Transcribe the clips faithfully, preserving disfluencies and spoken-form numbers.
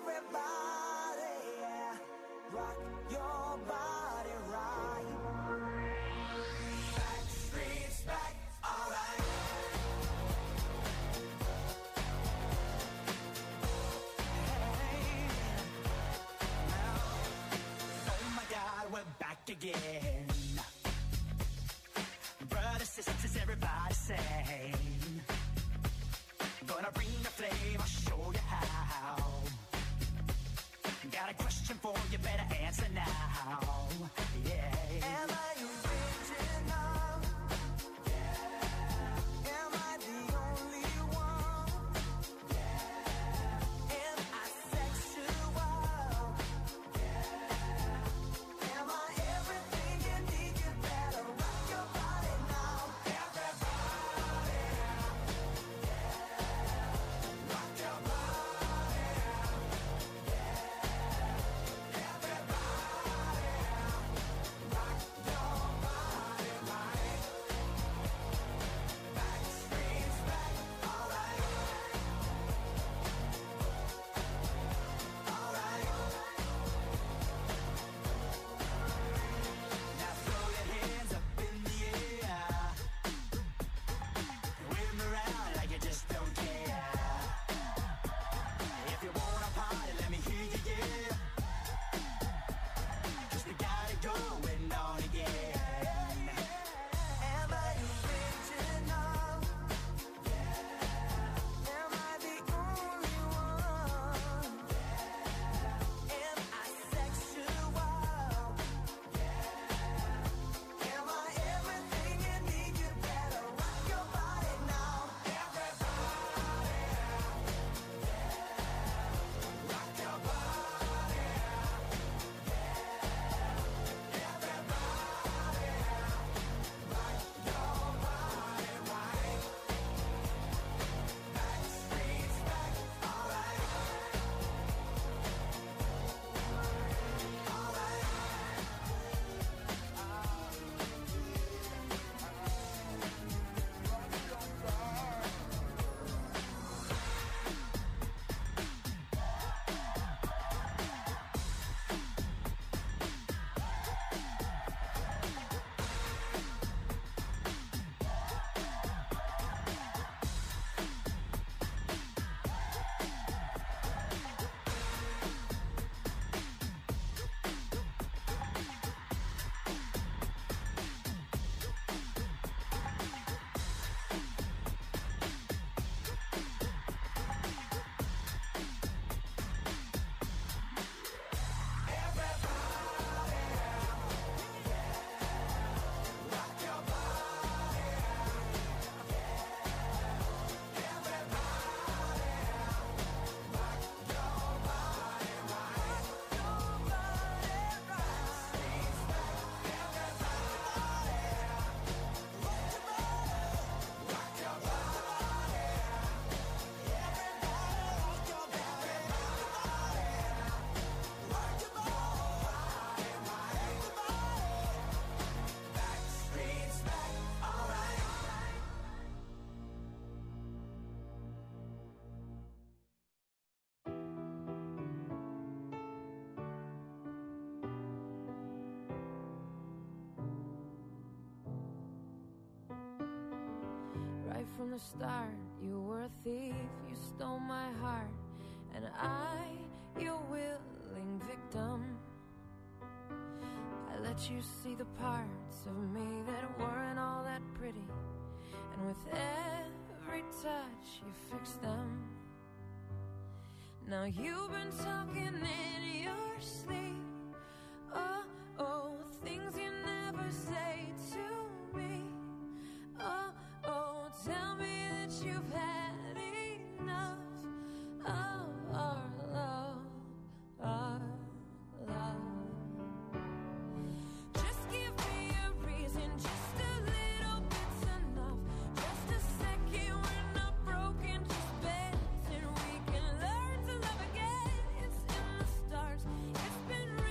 Everybody, yeah, rock your body right. Backstreet's back, alright. Hey, now, oh my God, we're back again. Brothers, sisters, everybody sing. Gonna bring the flame, I'll show you how. Got a question for you, better answer now. Yeah. Am I original? Yeah. Am I the only one? Yeah. Am I sexual? Yeah. Am I everything you need? You better rock your body now. Everybody, yeah. Rock your body, yeah. From the start, you were a thief, you stole my heart, and I, your willing victim. I let you see the parts of me that weren't all that pretty, and with every touch you fixed them. Now you've been talking in your sleep, oh, oh, things you never say to me, oh, oh, tell me that you've had enough of our love, our love. Just give me a reason, just a little bit's enough. Just a second, we're not broken, just bends, and we can learn to love again. It's in the stars, it's been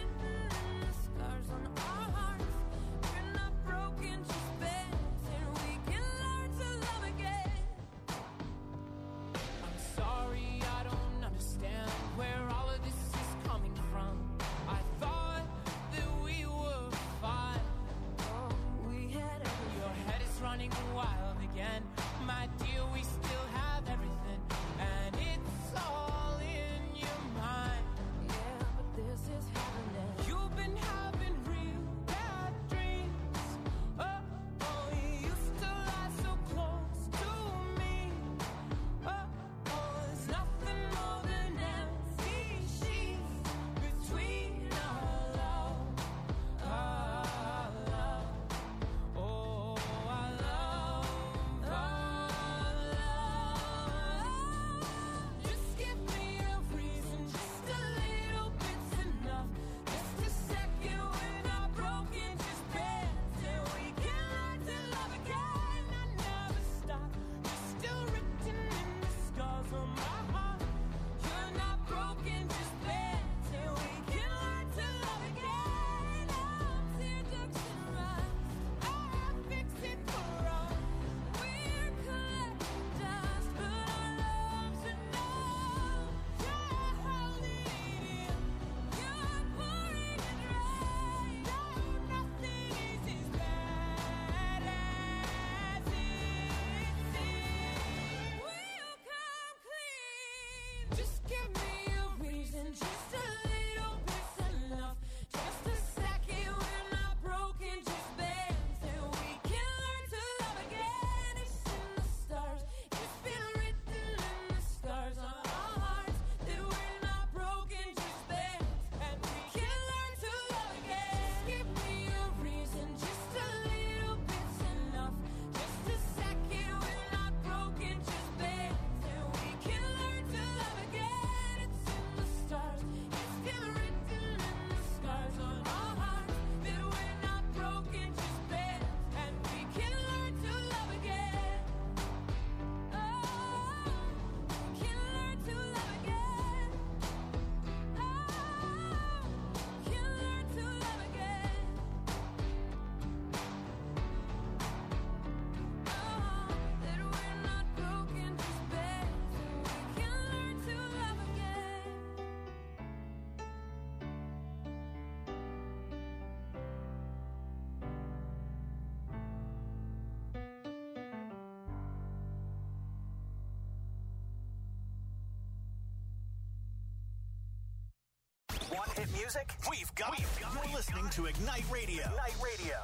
music, we've got it. You're listening to Ignite Radio. Ignite Radio.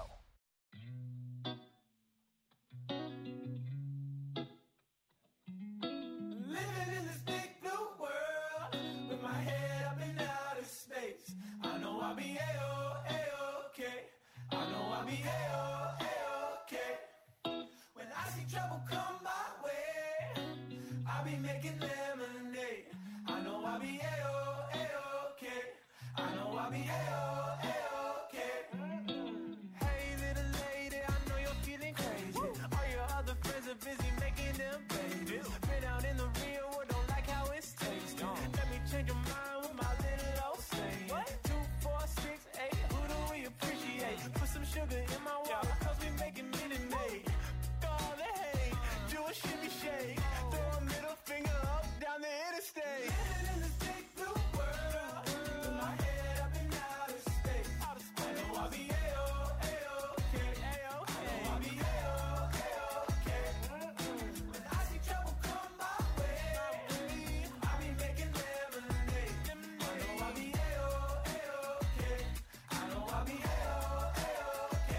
Living in this big blue world with my head up in outer space. I know I'll be A-O, A-OK. I know I'll be A-O, A-OK. When I see trouble come my way, I'll be making lemonade. I know I'll be A-O, A-OK. I know I'll be A-O, A-OK. Hey little lady, I know you're feeling crazy. Woo. All your other friends are busy making them babies. Been out in the real world, don't like how it tastes. No. Let me change your mind with my little old saying. What? Two, four, six, eight, who do we appreciate? Put some sugar in my water, cause we making Minute Maid. All the hate, do a shimmy shake. Throw a middle finger up down the interstate. Living in this big blue world with my head up in outer space. I know I'll be A-O, A-OK. I know I'll be A-O, A-OK. When I see trouble come my way, I'll be making lemonade. I know I'll be A-O, A-OK. I know I'll be A-O, A-OK.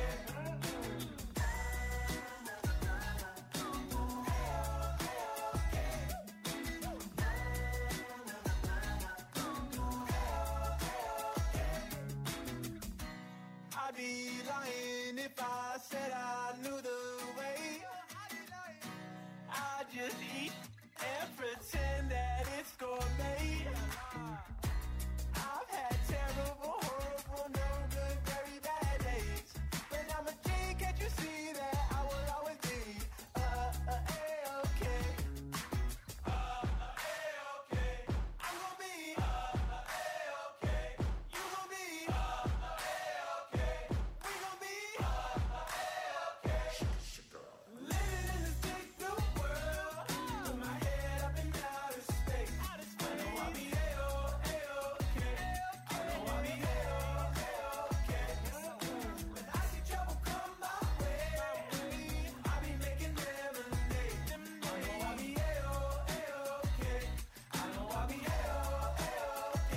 I'd be lying if I said I knew the way. I just eat and pretend that it's gourmet. I've had terrible, horrible, no good, very bad days. But I'm a G, can't you see that I will always be uh, uh, A-OK. Uh, uh, A-OK. I'm gonna be uh, uh, A-OK. You gonna be uh, uh, A-OK. We gon' be uh, uh, A-OK. Living in this big blue world with my head up in outer space. I know I'll be A-O, A-OK. I know I'll be A-O, A-OK. When I see trouble come my way, I'll be making lemonade. I know I'll be A-O, A-OK. I know I'll be A-O, A-OK.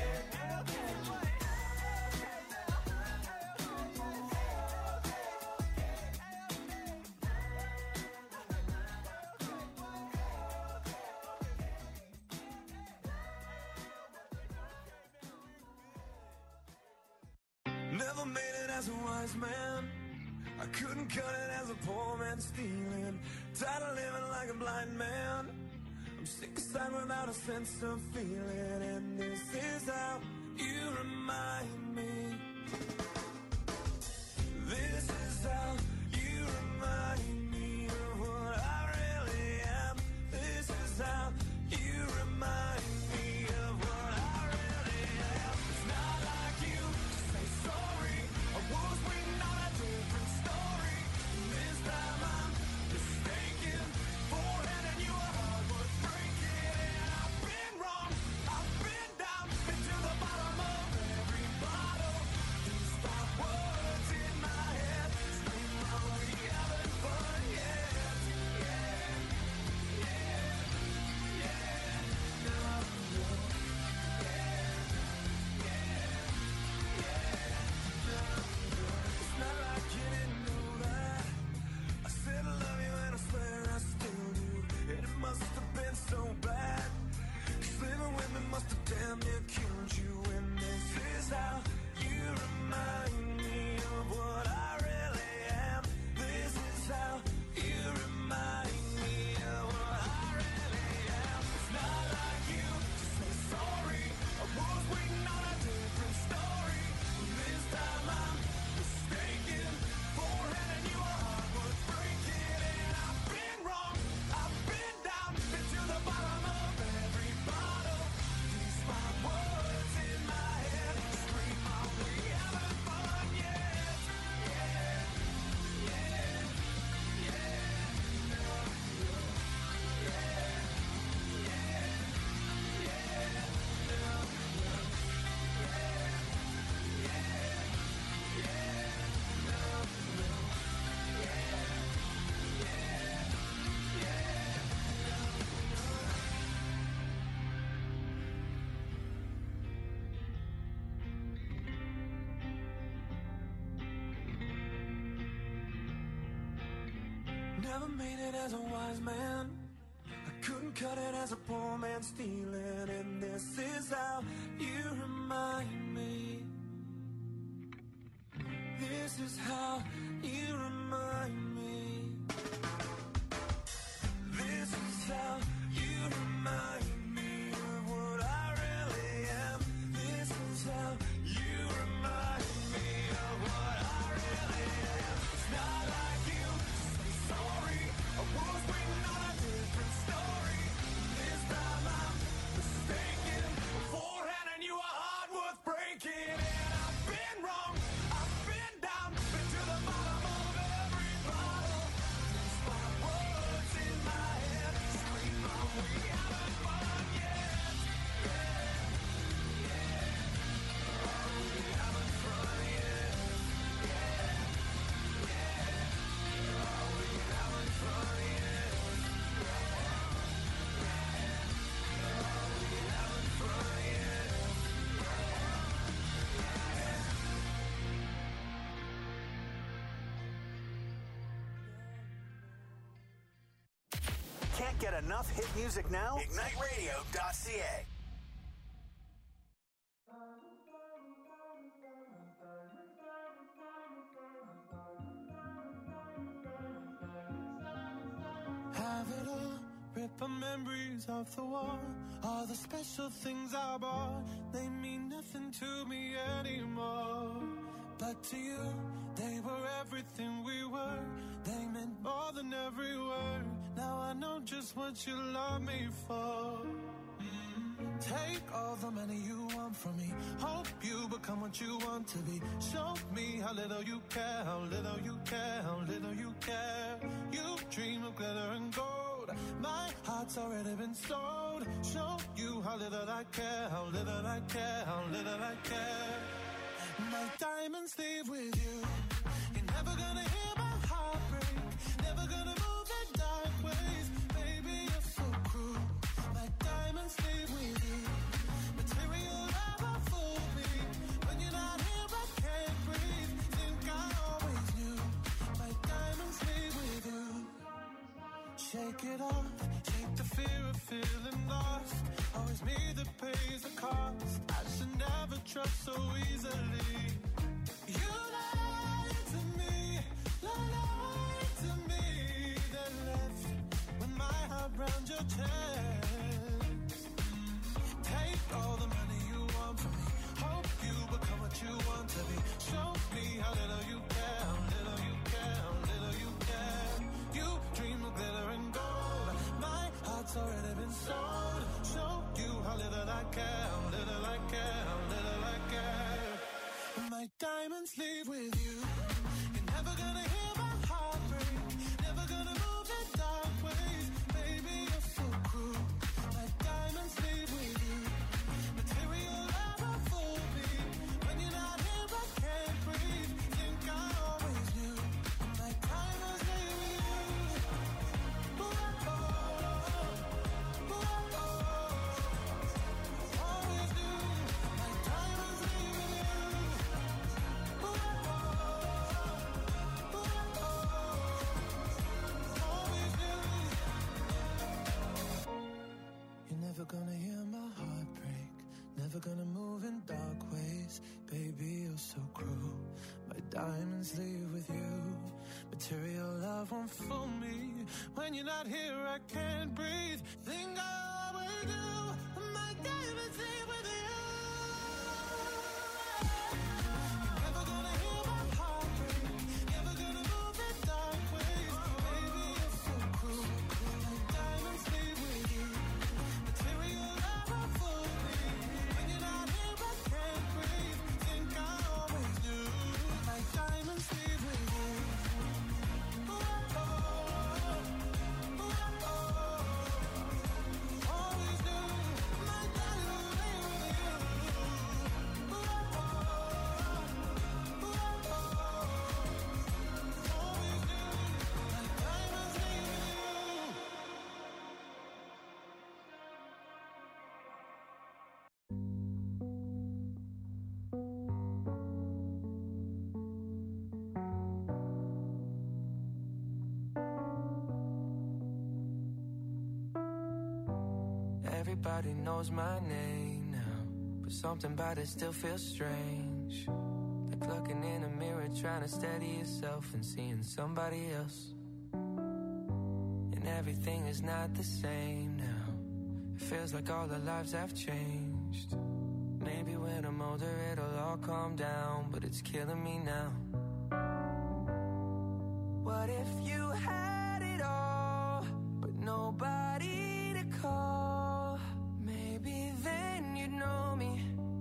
Never made it as a wise man. I couldn't cut it as a poor man stealing. Tired of living like a blind man. I'm sick aside without a sense of feeling. And this is how you remind me. This is how you remind me of what I really am. This is how you remind me of what I really am. It's not like you to say sorry. I was waiting on a different story. This time I'm mistaken for handing you a heart worth breaking. And I've been wrong, I've been down, been to the bottom of every bottle. These five words in my head scream my Never made it as a wise man. I couldn't cut it as a poor man stealing. And this is how you remind me. This is how you remind me. This is how you remind me of what I really am. This is how you remind me of what I really am. It's not like you to say sorry. I was waiting on a different story. This time I'm mistaken for handing you a heart worth breaking. And I've been wrong. I've been down, been to the bottom of every bottle. Just my words in my head scream out, we haven't fun yet. Yeah, yeah. Oh, we haven't fun yet. Yeah, yeah. Oh, we haven't fun yet. Yeah, yeah. Oh, we haven't fun yet. Can't get enough hit music now? Ignite Radio dot C A. Have it all, rip the memories off the wall. All the special things I bought, they mean nothing to me anymore. But to you, they were everything we were. They meant more than every word. Now I know just what you love me for. Mm. Take all the money you want from me. Hope you become what you want to be. Show me how little you care, how little you care, how little you care. You dream of glitter and gold. My heart's already been sold. Show you how little I care, how little I care, how little I care. My diamonds leave with you. You're never gonna hear my heart break. Never gonna move in dark ways. Baby, you're so cruel. My diamonds leave with you. Material never fooled me. When you're not here, I can't breathe. Think I always knew. My diamonds leave with you. Shake it off. Shake the fear of feeling lost. Always me that pays the cost. I should never trust so easily. You lied to me, lied to me. Then left with my heart round your chest. Take all the money you want from me. Hope you become what you want to be. Show me how little you care, how little you care, how little you care. You dream of glitter and gold. My heart's already been sold. Show you how little I care, how little I care, how little I care. My diamonds leave with you. You're never gonna hear my heart break. Never gonna move in dark ways. Baby, you're so cruel. My diamonds leave with you. Material never fooled me. When you're not here, I can't breathe. Think I always knew. My diamonds leave with you. Ooh, oh, ooh, oh, always knew. My diamonds leave with you. Ooh, oh, ooh, oh, always knew. You're never gonna hear my heart break. Never gonna move in dark ways. Baby, you're so cruel. My diamonds leave with you. Material love won't fool me. When you're not here, I can't breathe. Think I always do. My diamonds leave with you. You're never gonna hear my heart break. Never gonna move in dark ways. Baby, you're so cruel. My diamonds leave with you. Material never fooled me. When you're not here, I can't breathe. Think I always knew. My diamonds leave with you. Ooh, oh, ooh, oh, Everybody knows my name now, but something about it still feels strange. Like looking in a mirror, trying to steady yourself and seeing somebody else. And everything is not the same now. It feels like all our lives have changed. Maybe when I'm older it'll all calm down, but it's killing me now. What if you had it all, but nobody to call? Maybe then you'd know me.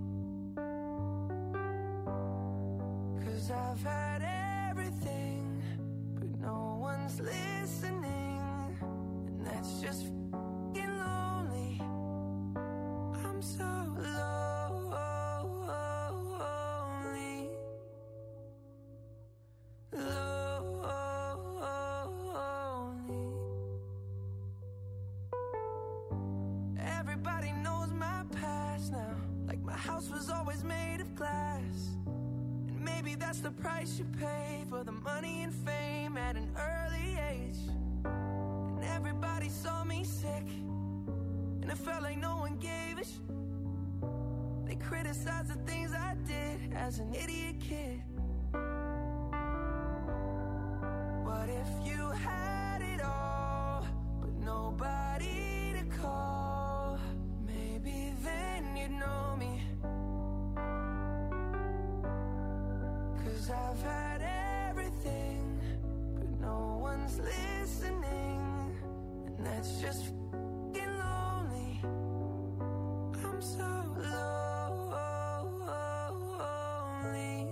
'Cause I've had everything, but no one's listening. And that's just f***ing lonely. I'm so lonely. Lonely. Everybody knows my past now. Like my house was always made of glass. And maybe that's the price you pay for the money and fame at an early age. And everybody saw me sick, and it felt like no one gave a sh**. They criticized the things I did as an idiot kid. What if you had it all, but nobody to call? Maybe then you'd know me. 'Cause I've had everything, but no one's listening. And that's just f***ing lonely. I'm so lonely.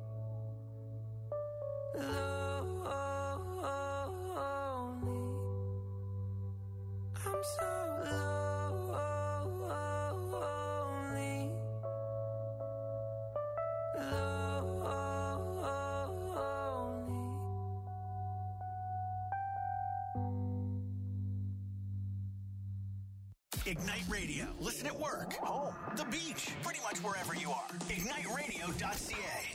Lonely. I'm so lonely. Lonely. Ignite Radio. Listen at work, home, the beach, pretty much wherever you are. ignite radio dot c a.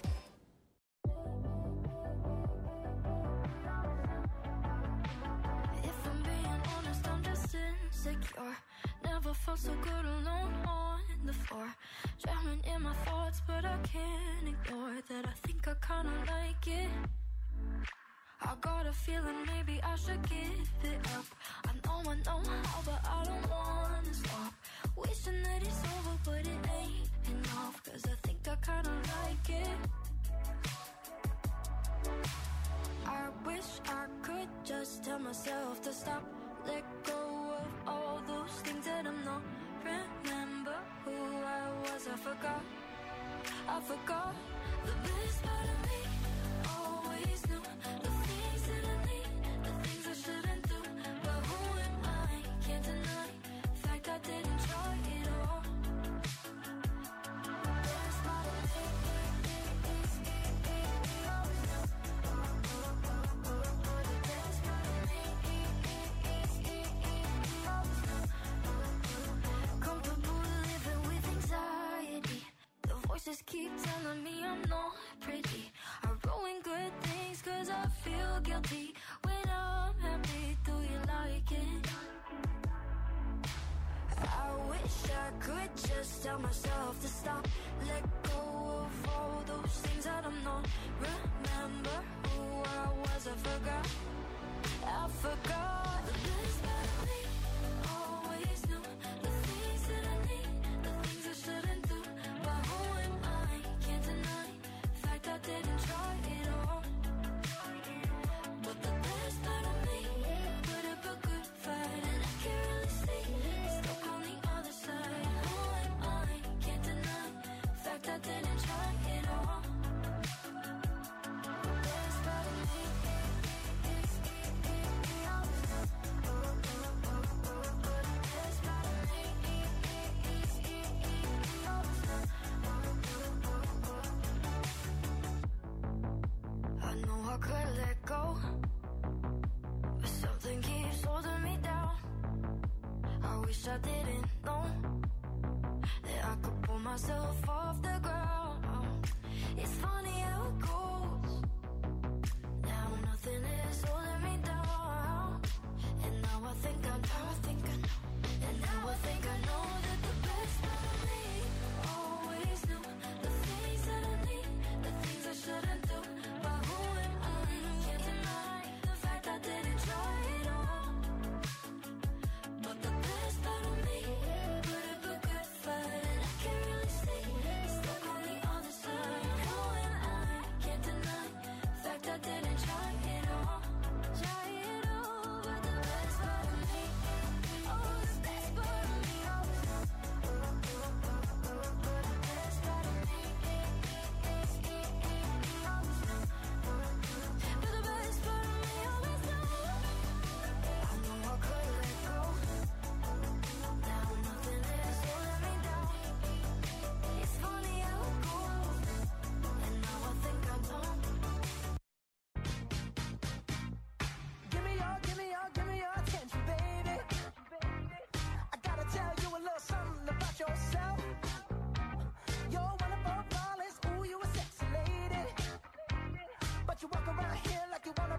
If I'm being honest, I'm just insecure. Never felt so good alone on the floor. Drowning in my thoughts, but I can't ignore that. I think I kinda like it. I got a feeling maybe I should give it up. I know I know how, but I don't wanna stop. Wishing that it's over, but it ain't enough. 'Cause I think I kinda like it. I wish I could just tell myself to stop. Let go of all those things that I'm not. Remember who I was, I forgot. I forgot the best part of me. Always knew the things that I need, the things I shouldn't do. But who am I? Can't deny the fact I didn't try it all. The best part of me is the best part of me is comfortable living with anxiety. The voices keep telling me I'm not pretty. I ruin good things 'cause I feel guilty. When I'm happy, do you like it? I wish I could just tell myself to stop. Let go of all those things that I'm not. Remember who I was, I forgot. I forgot the best part of me. Always knew the things that I need, the things I shouldn't do. But who am I? Can't deny the fact I didn't try it all. But the best part of me put up a good fight, and I can't really see it's stuck on the other side. Who am I? Can't deny the fact I didn't try it all. The best part of me is I know I could let go, but something keeps holding me down. I wish I didn't know that I could pull myself off the ground. It's funny how it goes. Now nothing is holding me down. And now I think I know, I think I know. And now I think I know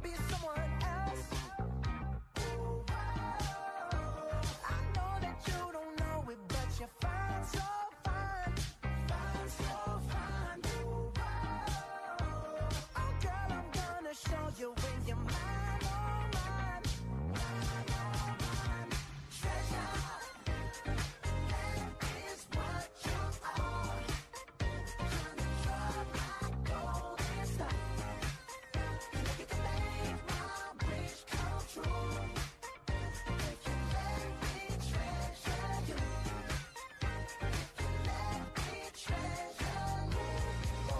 be someone else. I know that you don't know it, but you're fine, so fine, fine, so fine. Oh girl, I'm gonna show you when you're mine, oh mine, mine, oh mine. Treasure, that is what you are. Honey, you're my golden star. You can make my wish come true. If you let me treasure you. If you let me treasure you. Oh,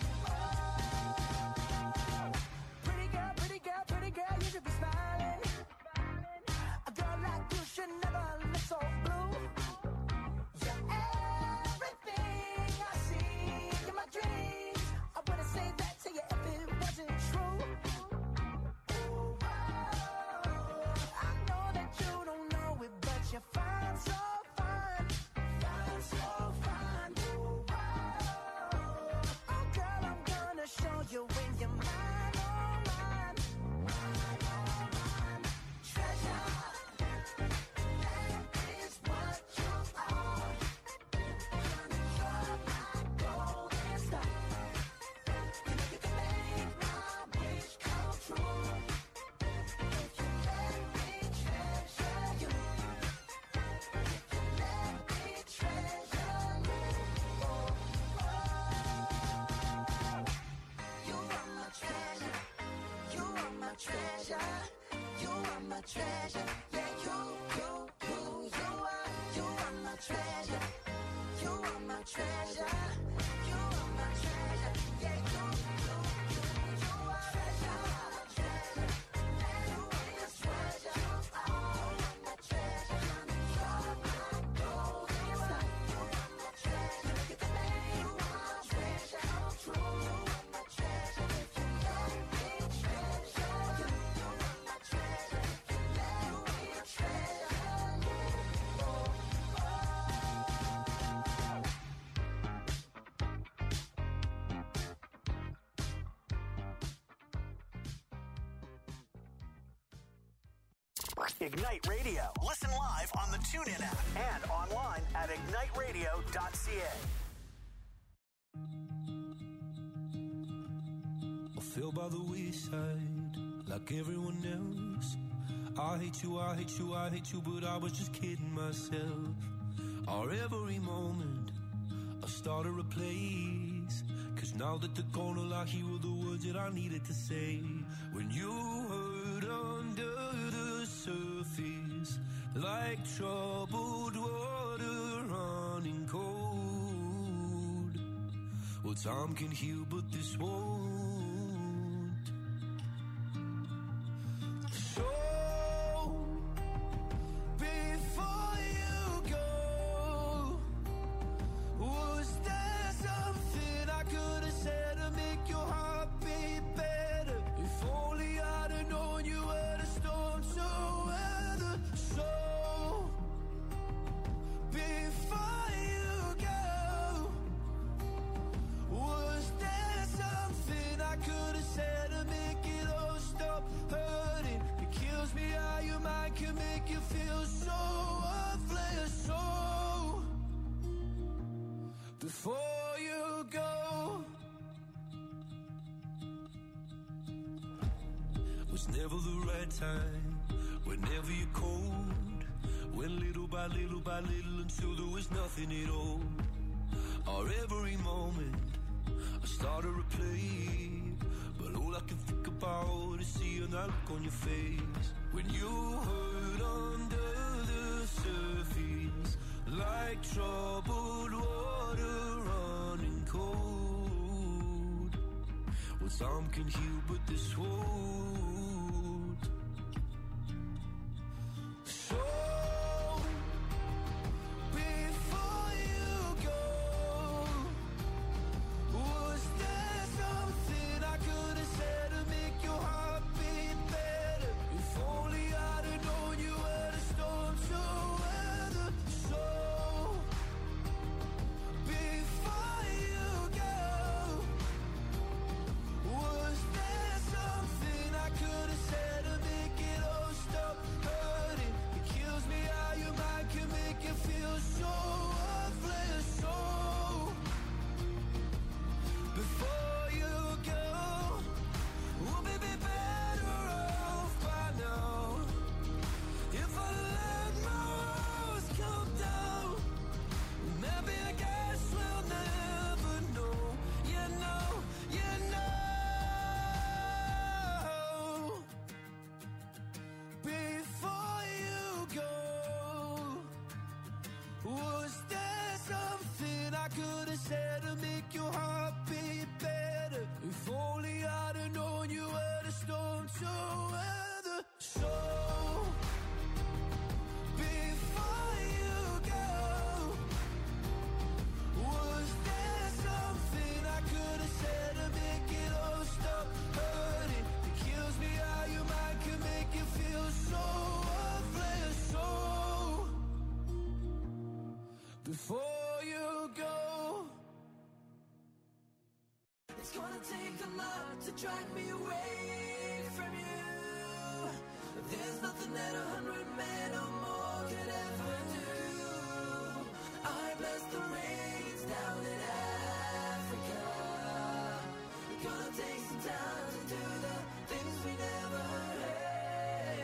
oh. Pretty girl, pretty girl, pretty girl, you should be smiling. A girl like you should never look so blue. You're everything I see in my dreams. I wouldn't say that to you if it wasn't true. Ooh, oh, I know that you don't know it, but you're fine, so fine, fine, so fine. Ooh, oh, oh girl, I'm gonna show you when you're mine, oh mine, mine, oh mine. Treasure, that is what you are. Honey, you're my golden star. You know you can make my wish come true. If you let me treasure you. If you let me treasure you. Oh, oh. You are my treasure. You are my treasure. You are my treasure. Yeah, you, you, you, you are. You are my treasure. You are my treasure. You are my treasure. Yeah, you, you, you, you are. Treasure, treasure. You are my treasure. You are my treasure. Honey, you're my golden star. You are my treasure. You can make my treasure come true. You are my treasure. If you let me treasure you. You are my treasure. If you let me treasure you. Oh, oh. Ignite Radio. Listen live on the TuneIn app and online at ignite radio dot c a. I fell by the wayside like everyone else. I hate you, I hate you, I hate you, but I was just kidding myself. Our every moment I started a place. Cause now that they're gone, all I hear were the words that I needed to say. When you hurt under the surface, like troubled water running cold. Well, time can heal, but this won't. So, before you go, was there something I could have said to make your heart beat better? If only I'd have known you were the storm to weather. So, before you go, was there something I could have said to make it all stop hurting? It kills me how your mind can make you feel so worthless. So, before you go, was never the right time, whenever you're cold, when little by little by little until there was nothing at all. Our every moment I started to play, but all I can think about is seeing that look on your face. When you hurt under the surface, like troubled water running cold. Well, time can heal, but this won't. So, before you go, was there something I could have said to make your heart beat better? If only I'd have known you were the storm to weather. So, before you go, was there something I could Was there something I could have said to make your heart beat better? If only I'd have known you were the storm to weather. So before you go, was there something I could have said to make it all stop hurting? It kills me how your mind can make you feel so worthless. So before you go, it's gonna take a lot to drag me away from you. There's nothing that a hundred men or more could ever do. I bless the rains down in Africa. It's gonna take some time to do the things we never had.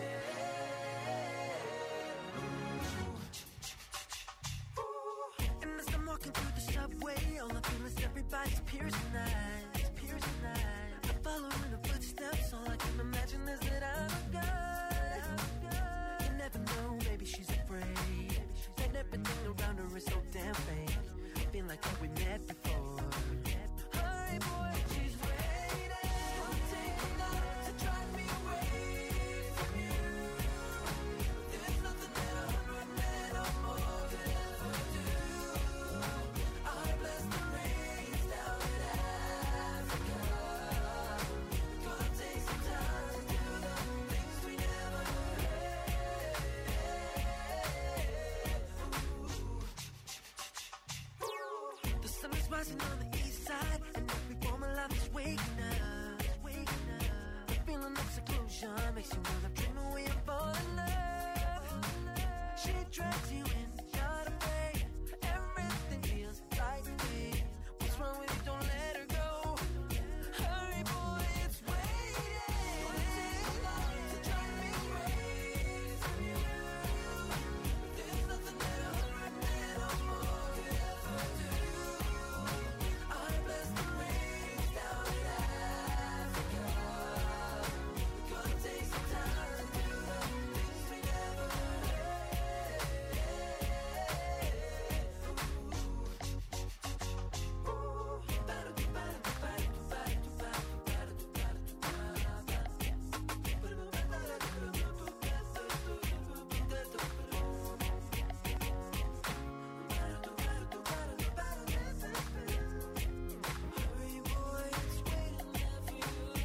And as I'm walking through the subway, all I feel is everybody's piercing eyes, piercing eyes. I'm following the footsteps, all I can imagine is that I'm a guy. You never know, maybe she's afraid, and everything around her is so damn fake. I feel like that we met before. Hi boy, she's waiting. It's gonna take a lot to drag me away from you. There's nothing that a hundred men or more could ever do. I bless the rains down in Africa. It's gonna take some time to do the things we never had. The sun is rising on the east side, and every form of life is waking up, waking up. The feeling of seclusion makes you wanna dream away and fall in love. She drags you in, not afraid. Everything feels right to me. What's wrong with you? Don't let her go. Hurry, boy, it's waiting. It's gonna take a lot to drag me away from you. There's nothing that a hundred men or more could ever do. I bless the rains down in Africa. It's gonna take some time to do the things we never Hurry, boy, it's waiting there for you.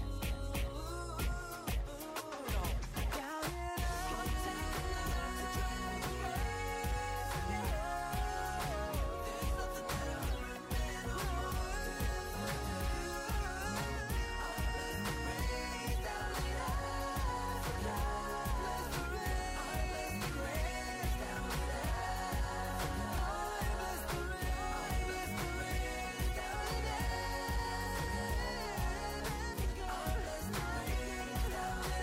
Down in Africa, to drag me away from you. There's nothing that a hundred men or more could ever do. I bless the rains down in Africa. Bless the rains. I bless the rains down in Africa. I bless the rains. I bless the rains down in Africa. I bless the rains down in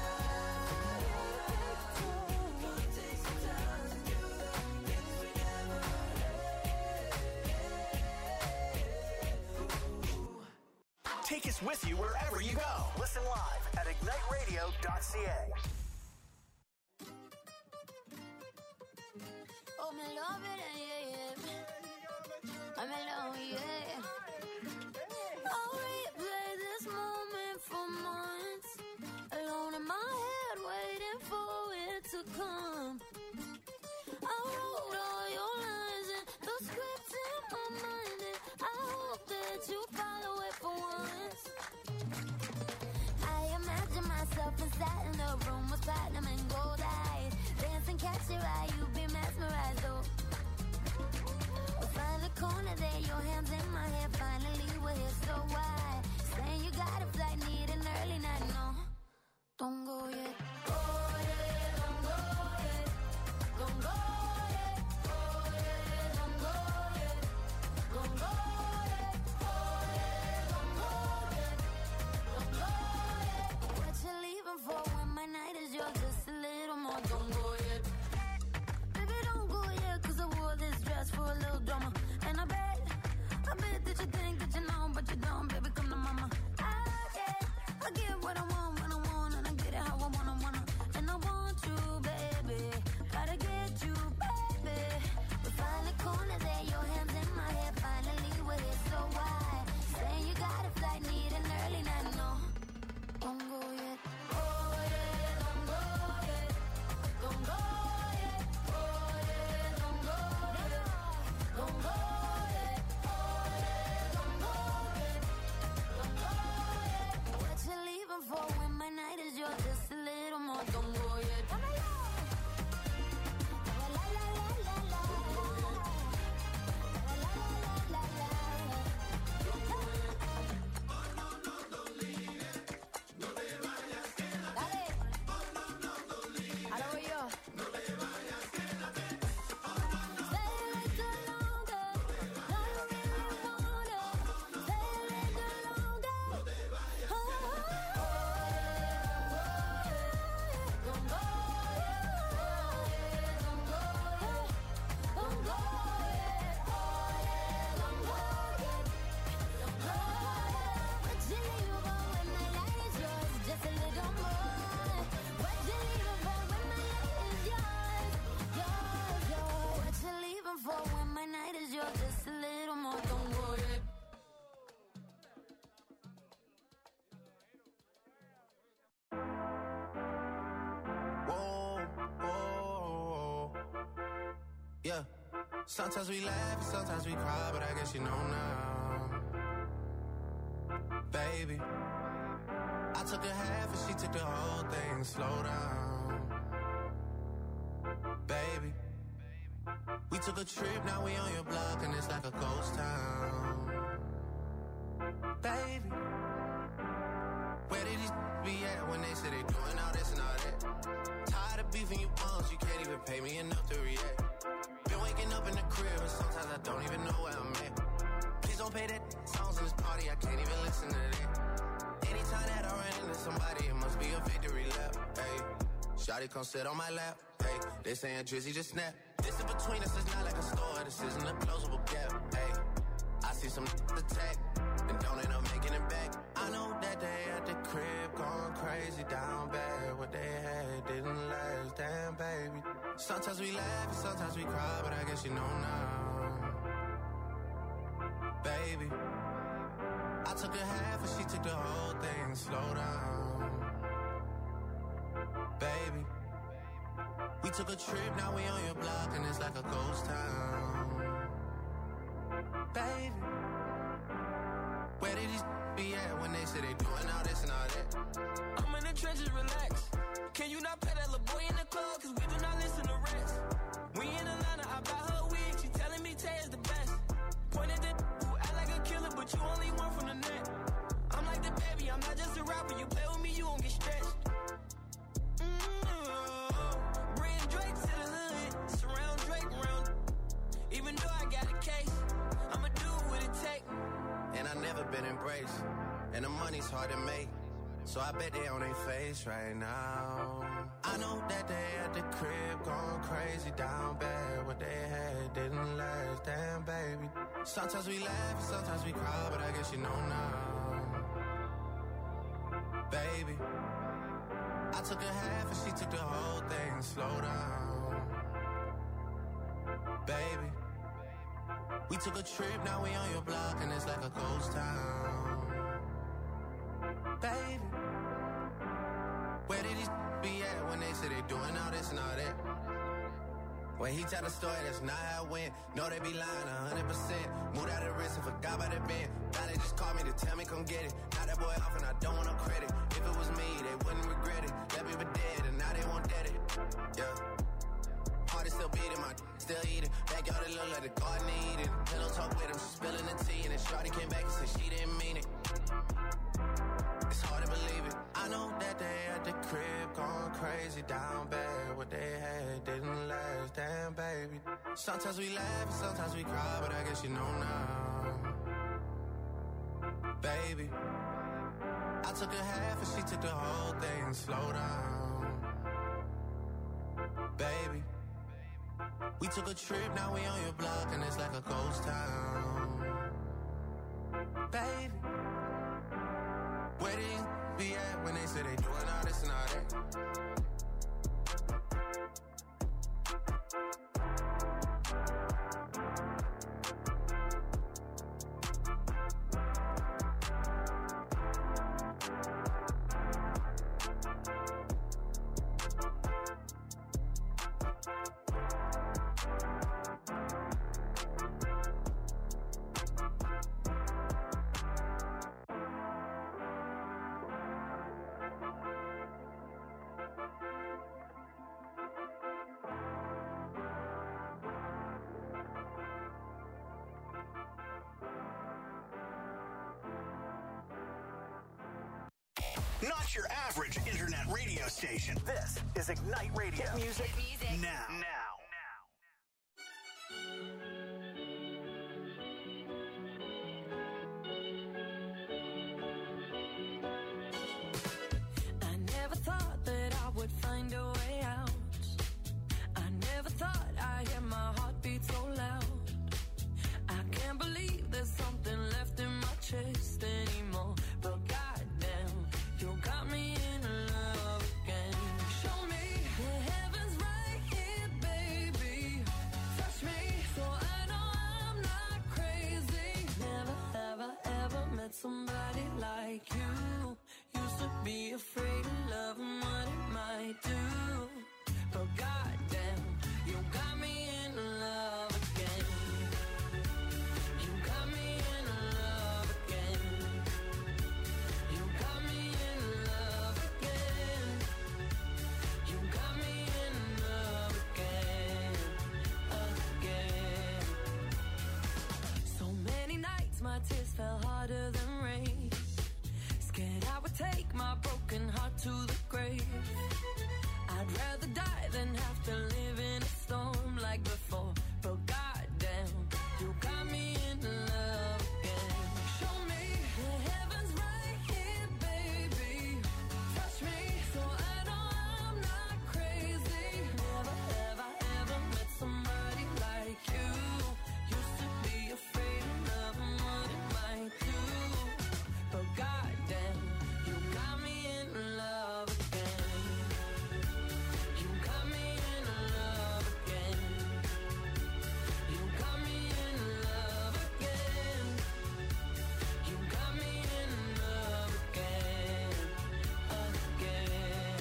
Africa. Gonna take some time to do the things we never had. Take us with you wherever you go. Listen live at ignite radio dot c a. Oh, me love it, yeah, yeah. I'm alone, yeah. I'll replay this moment for months. Alone in my head, waiting for it to come. I wrote all your lines and the script in my mind, and I hope that you follow it for once. I imagine myself inside in the room with platinum and gold eyes. Dancing, catch your eye, you be mesmerized, oh. We'll find the corner there, your hands in my hair. Finally, we're here so wide. Yeah. Sometimes we laugh and sometimes we cry, but I guess you know now. Baby, I took a half and she took the whole thing. Slow down. Baby, we took a trip, now we on your block and it's like a ghost town. Baby, where did these be at when they say they doing all this and all that? Tired of beefing you bums, you can't even pay me enough to react. Been waking up in the crib and sometimes I don't even know where I'm at. Please don't pay that songs in this party, I can't even listen to that. Anytime that I run into somebody, it must be a victory lap. Hey, shawty come sit on my lap. Hey, they saying Drizzy just snap. This in between us is not like a store, this isn't a closable gap. Hey, I see some attack and don't end up making it back. I know that they at the crib going crazy down bad. What they had didn't last, damn baby. Sometimes we laugh and sometimes we cry, but I guess you know now. Baby, I took a half and she took the whole thing. Slow down. Baby, we took a trip, now we on your block and it's like a ghost town. Baby, where did these be at when they say they doing all this and all that? I'm in the trenches, relax. Can you not pay that little boy in the club? Cause we do not listen to rest. We in Atlanta, I buy her wig. She telling me Tay is the best. Pointed at who act like a killer, but you only one from the net. I'm like the baby, I'm not just a rapper. You play with me, you won't get stretched. Mm-hmm. Bring Drake to the hood. Surround Drake round. Even though I got a case, I'ma do what it take. And I never been embraced, and the money's hard to make, so I bet they on their face right now. I know that they at the crib going crazy down bad. What they had didn't last, damn baby. Sometimes we laugh and sometimes we cry, but I guess you know now. Baby, I took a half and she took the whole thing. Slow down. Baby, we took a trip, now we on your block and it's like a ghost town. Baby, where did these be at when they say they doing all this and all that? When he tell the story, that's not how it went. No, they be lying one hundred percent. Moved out of the wrist and forgot about the bend. Now they just called me to tell me come get it. Now that boy off and I don't want no credit. If it was me, they wouldn't regret it. Left me for dead and now they won't dead it. Yeah. Heart is still beating, my still eating. Backyard it look like the garden eating. Pillow talk with him, she spilling the tea. And then shawty came back and said she didn't mean it. It's hard to believe it. I know that they at the crib going crazy down bad. What they had didn't last, damn baby. Sometimes we laugh and sometimes we cry, but I guess you know now. Baby, I took a half and she took the whole thing. Slow down. Baby, we took a trip, now we on your block and it's like a ghost town. Baby, where did you be at when they say they doing all this and all that? Not your average internet radio station. This is Ignite Radio. Hit music, music. now. Now. I never thought that I would find a way out. I never thought I'd hear my heartbeat so loud. I can't believe there's something left in my chest anymore. But goddamn, you got me in love again. Show me the heavens right here, baby. my broken heart to the grave. I'd rather die than have to live in a storm like before. But goddamn, you got me in love again. Show me the heavens right here, baby. Touch me so I know I'm not crazy. Never have I ever met somebody like you. Used to be afraid of loving what it might do. But goddamn, you got me in love again. You got me in love again. You got me in love again. You got me in love again, again.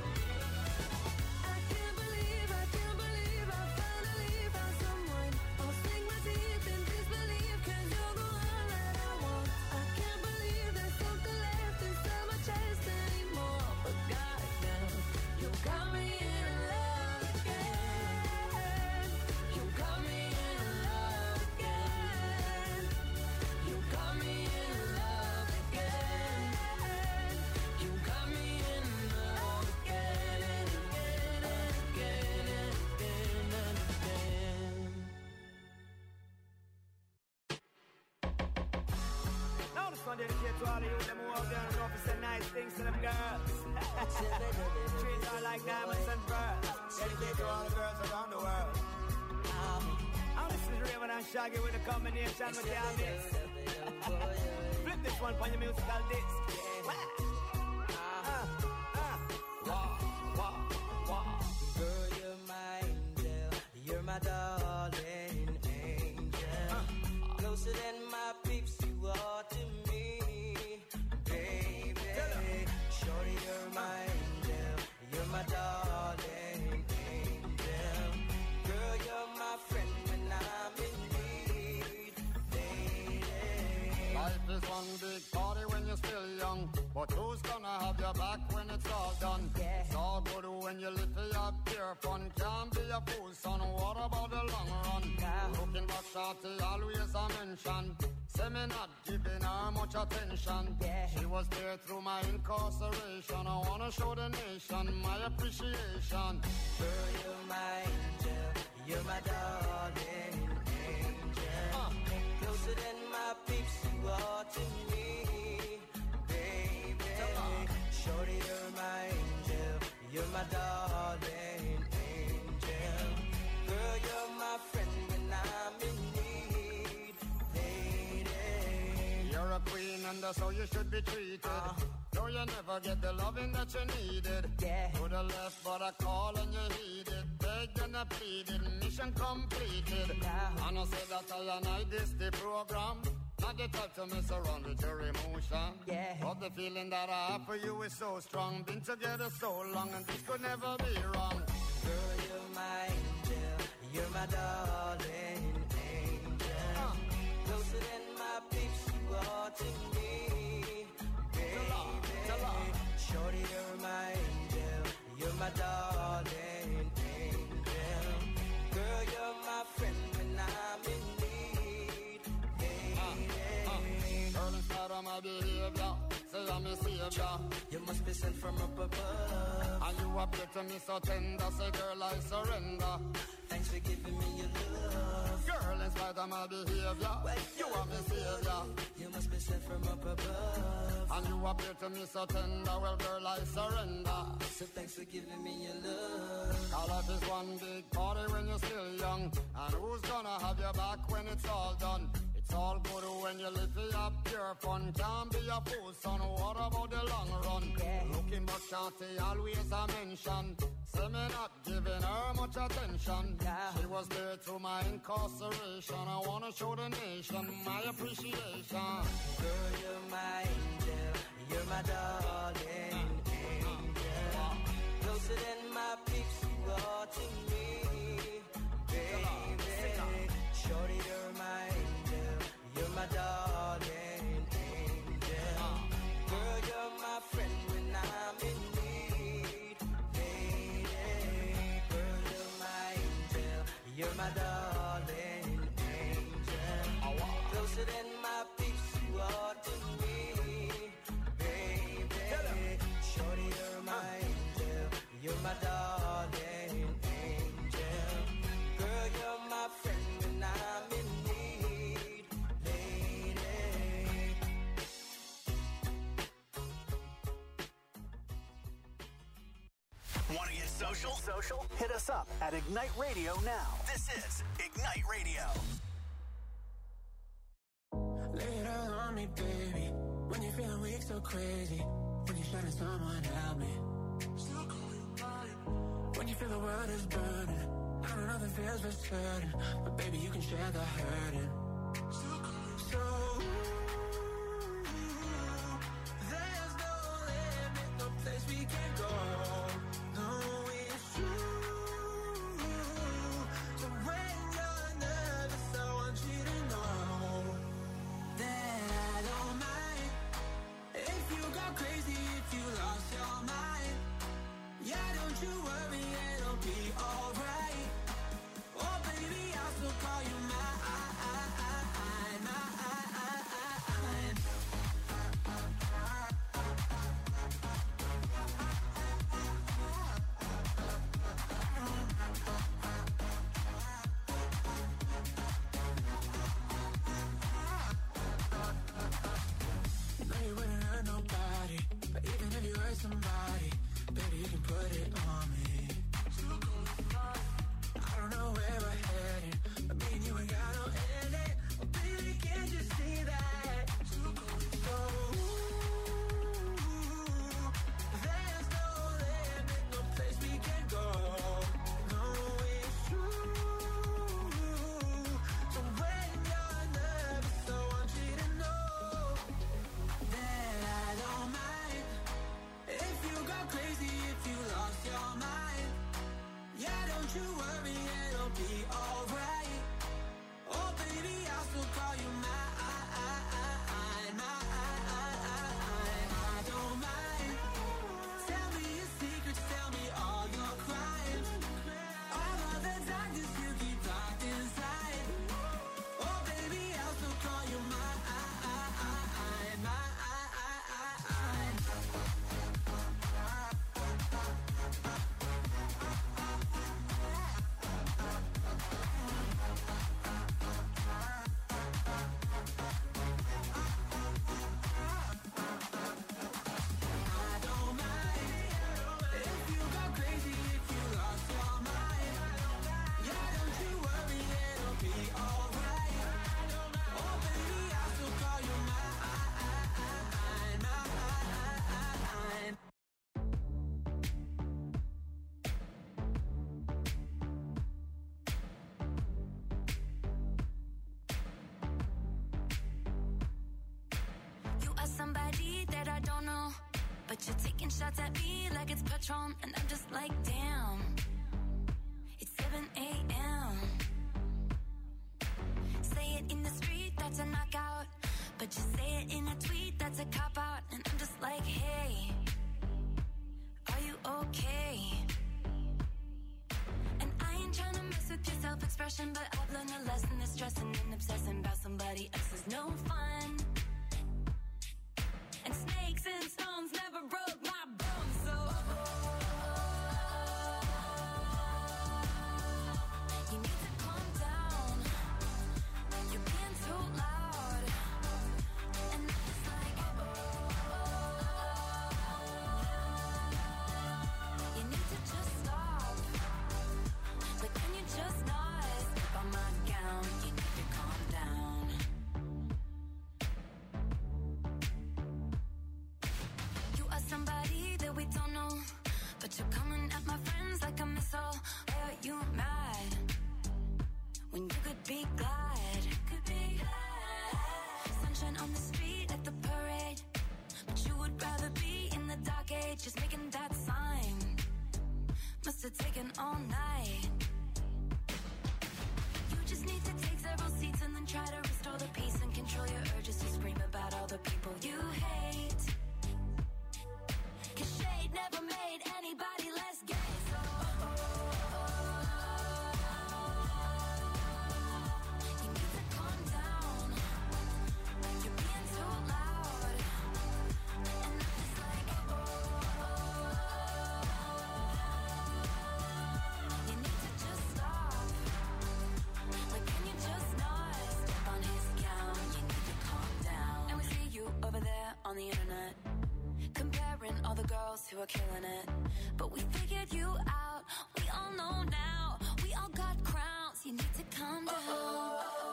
I can't believe, I can't believe I finally found someone. I'll sink my teeth in disbelief, 'cause you're the one that I want. I can't believe there's something left inside my chest anymore. But goddamn, you got me in love again. You got me in love again. You got me in love again. You got me in love again and again and again and again and again. Now this one dedicated to all of you them who out there and know if it's a nice things to them girls. Treat her like diamonds and pearls. Dedicated to all the girls around the world. Now this is Raymond and Shaggy with a combination with the mix. Flip this one on your musical disc. Ah, ah. Girl, you're my angel. You're my darling angel. Closer than my peeps, you are to me, baby. Shorty, you're my angel. You're my darling angel. Girl, you're my friend when I'm in need, lady. Life is one big party when you're still young, but who's gonna have your back when it's all done? Yeah. It's all good when you live for your pure fun. Can't be a fool, son. What about the long run? Nah. Looking back, shorty, always a mention. Say me not giving her much attention. Yeah. She was there through my incarceration. I wanna show the nation my appreciation. Girl, you're my angel. You're my darling angel. Uh. Closer than my peeps, you are to me, baby. Shorty, you're my angel. You're my darling angel. Girl, you're my friend when I'm in need, lady. You're a queen and that's how you should be treated. Uh. No, you never get the loving that you needed. Yeah. To the left, but I call and you heeded. Begged and I pleaded, mission completed. Nah. And I said that I and I this the program. Not the type to mess around with your emotion. Yeah. But the feeling that I have for you is so strong. Been together so long and this could never be wrong. Girl, you're my angel. You're my darling angel. Uh. Closer than my peeps, you are to me, baby. Shorty, you're my angel. You're my darling angel. Girl, you're my friend when I'm in need, lady. Girl, in spite of my behavior, say I'm a savior. You must be sent from up above. And you appear to me so tender. Say, girl, I surrender. Thanks for giving me your love. Girl, in spite of my behavior, you are my savior. You must be sent from up above. And you appear to me so tender. Well, girl, I surrender. So thanks for giving me your love. Our life is one big party when you're still young. And who's gonna have your back when it's all done? It's all good when you live for your pure fun. Can't be a fool, son. What about the long run? Yeah. Looking back, shorty, always a mention. Say me not giving her much attention. Yeah. She was there through my incarceration. I wanna show the nation my appreciation. Girl, you're my angel. You're my darling angel. Closer than my peeps, you are to me, baby. Shorty, you're my angel. You're my darling angel. Girl, you're my friend when I'm in need, lady. Girl, you're my angel. You're my darling angel. Closer than my peeps, you are to me, baby. social? Social? Hit us up at Ignite Radio now. This is Ignite Radio. Lay it all on me, baby. When you're feeling weak, so crazy. When you're shining, someone help me. Still call you mine. When you feel the world is burning, I don't know if it feels for certain, but baby, you can share the hurting. Still call you so. There's no limit, no place we can go. No, it's true. So when you're nervous, I want you to know that I don't mind if you go crazy, if you lost your mind. Yeah, don't you worry, it'll be alright. Oh baby, I'll still call you mine. Somebody, baby, you can put it on me. I don't know where we're headed, but me and you ain't got no ending. Oh, baby, can't you see that? So, there's no limit, no place we can go. No, it's true. So when you're nervous, I want you to know that I don't mind if you go crazy, if you lost your mind. Yeah, don't you worry, it'll be alright. Oh baby, I'll still call you mine. I don't mind. Tell me your secrets, tell me all your crimes. All of the darkness you keep locked inside. Oh baby, I'll still call you mine. Somebody that I don't know, but you're taking shots at me like it's Patron, and I'm just like, damn, it's seven a.m. Say it in the street, that's a knockout, but you say it in a tweet, that's a cop-out, and I'm just like, hey, are you okay? And I ain't trying to mess with your self-expression, but I've learned a lesson that stressing and obsessing about somebody else is no fun. And snakes and stones never broke my bones, so you need to calm down. You're being too loud, and I'm just like, you need to just stop. But can you just not step on my gown? You need to calm down. all the girls who are killing it. But we figured you out, we all know now. We all got crowns, you need to calm down.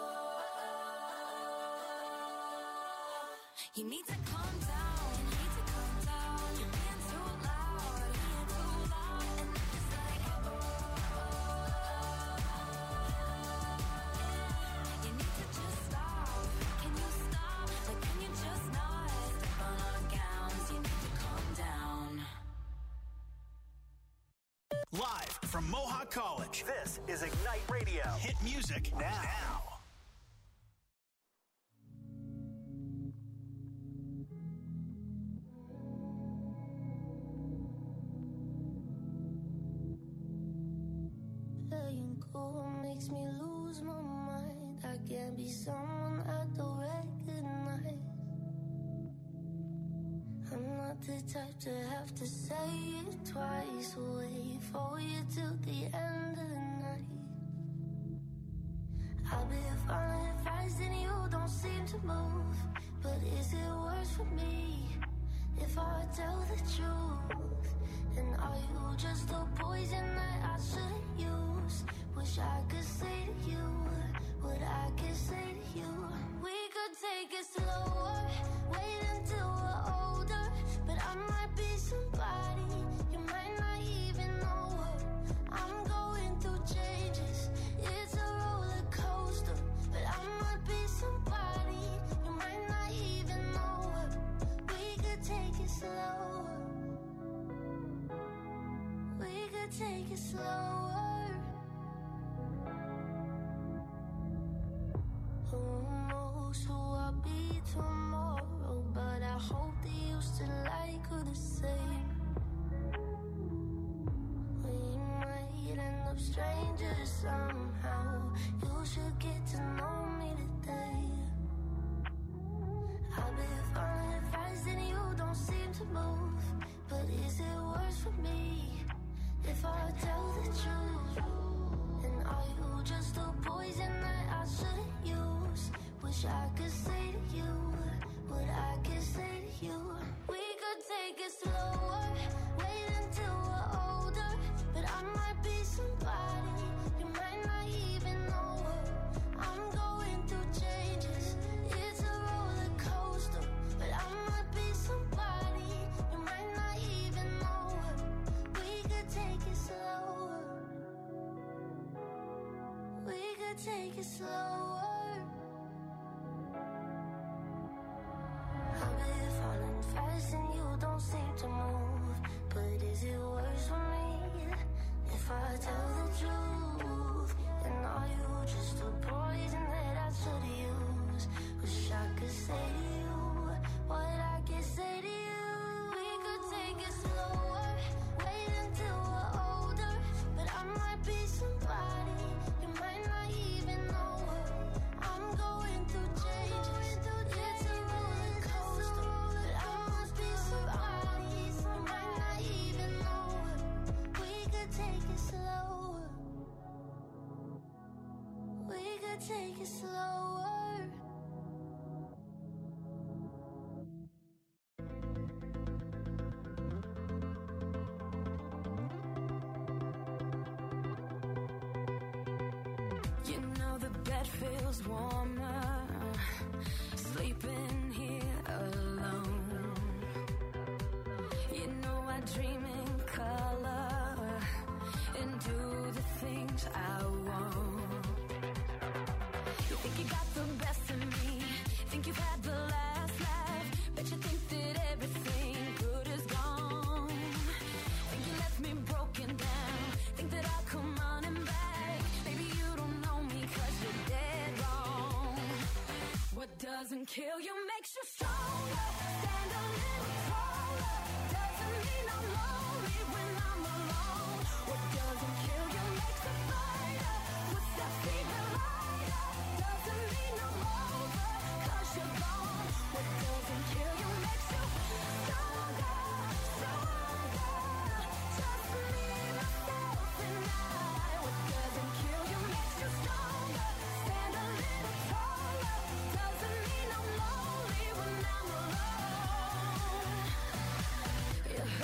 You need to calm down, you need to calm down. You're being too loud, being too loud. And I'm just like, oh, you need to just stop. Can you stop? Like, can you just not step on our gowns? You need to calm down. Live from Mohawk College, this is Ignite Radio. Hit music now. now. Letting go makes me lose my mind. I can't be someone I don't recognize. I'm not the type to have to say it twice. Wait for you till the end of the night. I've been following advice and you don't seem to move. But is it worse for me if I tell the truth? And are you just a poison that I shouldn't use? Wish I could say to you what I could say to you. We could take it slower, wait until we're older. But I might be somebody you might not even know her. I'm going through changes, it's a roller coaster. But I might be somebody you might not even know her. We could take it slower. We could take it slower. Who knows who I'll be tomorrow? But I hope that you still like her the same. We might end up strangers somehow. You should get to know me today. I've been following advice and you don't seem to move. But is it worse for me if I tell the truth? And are you just a poison that I shouldn't use? Wish I could say to you what I could say to you. We could take it slower, wait until we're older. But I might be somebody you might not even know her. I'm going through changes, it's a roller coaster. But I might be somebody you might not even know her. We could take it slower. We could take it slower. I've been falling fast and you don't seem to move. But is it worse for me if I tell the truth? And are you just a poison that I should use? Wish I could say to you what I can say to you. We could take it slower, wait until we're older. But I might be somebody you might not even know her. I'm going through changes, it's a roller coaster. But I must be somebody you might not even know her. We could take it slower. We could take it slower. You know the bed feels warmer, sleeping here alone. You know I dream in color and do the things I want. You think you got the best of me, think you've had the last laugh. Bet you think that everything good is gone. Think you left me broken down, think that I'll come running back. Maybe you don't know me cause you're dead wrong. What doesn't kill you makes you stronger. Stand a little taller. Doesn't mean I'm lonely when I'm alone. What doesn't kill you makes a fighter. Puts that fever lighter. Doesn't mean I'm over cause you're gone. What doesn't kill you makes you stronger, stronger. Just me, myself and I. What doesn't kill you makes you stronger. Stand a little taller. Doesn't mean I'm lonely when I'm alone. Yeah.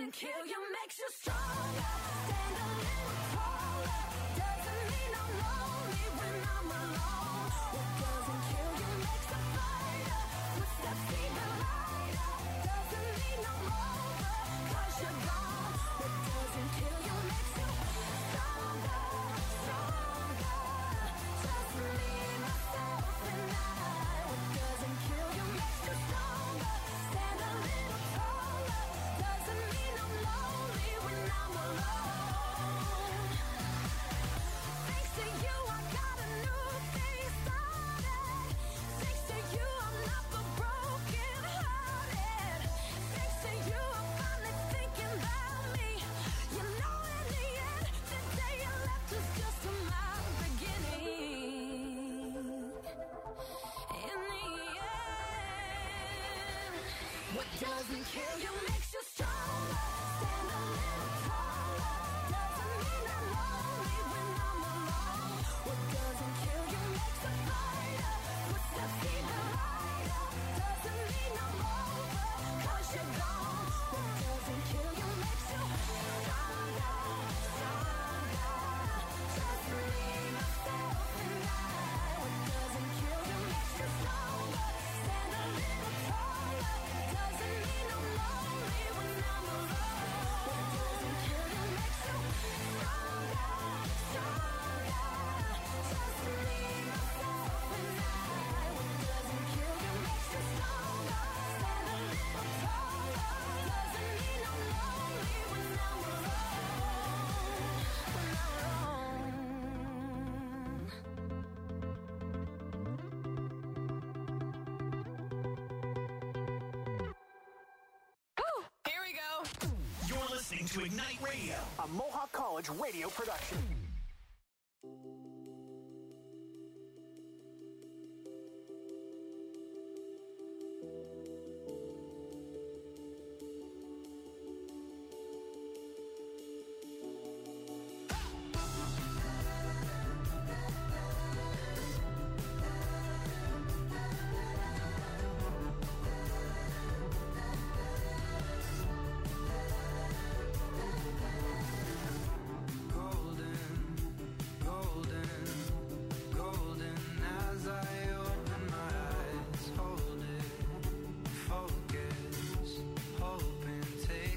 doesn't kill you makes you stronger. Stand a little taller. Doesn't mean I'm lonely when I'm alone. What doesn't kill you makes a fighter. Footsteps even lighter. Doesn't mean I'm over, 'cause you're gone. What doesn't kill you makes you stronger, stronger. Just me, myself, and I. What doesn't kill you makes you stronger. Stand a little taller. Doesn't mean I'm lonely when I'm alone. Thanks to you, I got a new thing started. Thanks to you, I'm not the broken hearted. Thanks to you, I'm finally thinking about me. You know, in the end, the day you left was just my beginning. In the end, what doesn't kill you makes you stronger. Stand a little taller. Doesn't mean I'm lonely when I'm alone. What doesn't kill you makes a fighter. Footsteps even lighter. Doesn't mean I'm over, 'cause you're gone. What doesn't kill you makes you stronger, stronger. Just me, myself, and I. What doesn't kill you makes you stronger. Stand a little taller. Doesn't mean I'm lonely when I'm alone. What doesn't kill you makes you stronger, stronger. Just me, myself, and I. What doesn't kill you makes you stronger. Stand a little taller. Doesn't mean I'm lonely when I'm alone. When I'm Here we go. You're listening to Ignite Radio, a Mohawk College radio production.